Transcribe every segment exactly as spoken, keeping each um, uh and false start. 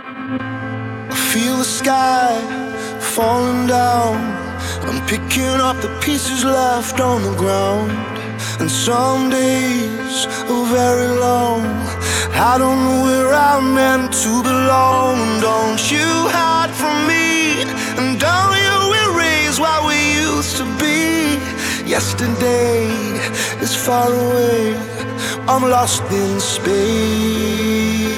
I feel the sky falling down. I'm picking up the pieces left on the ground. And some days are very long. I don't know where I'm meant to belong. Don't you hide from me, and don't you erase what we used to be. Yesterday is far away, I'm lost in space.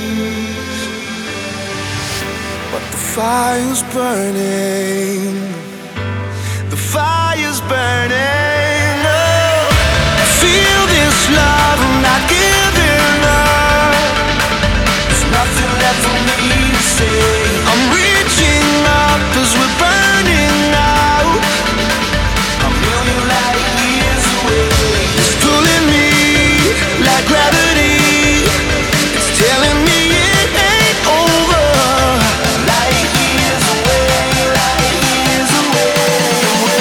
But the fire's burning, the fire's burning. Oh, I feel this love, I'm not giving up. There's nothing left for me to say. I'm reaching up as we're burning out. A million light years away. It's pulling me like gravity. It's telling me it ain't over. Light years away, light years away, away,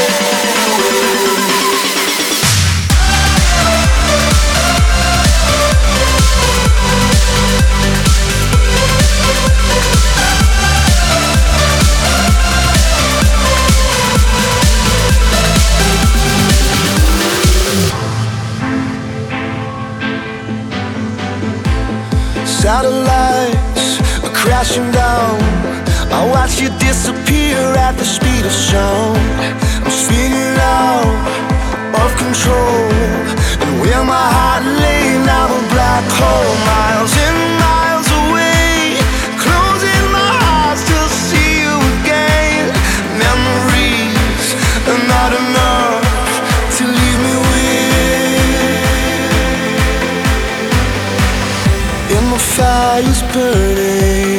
satellites are crashing down. I watch you disappear at the speed of sound. I'm spinning out of control, and where my heart lay, now a black hole. Miles and miles away, closing my eyes to see you again. Memories are not enough to leave me with. And my fire's burning,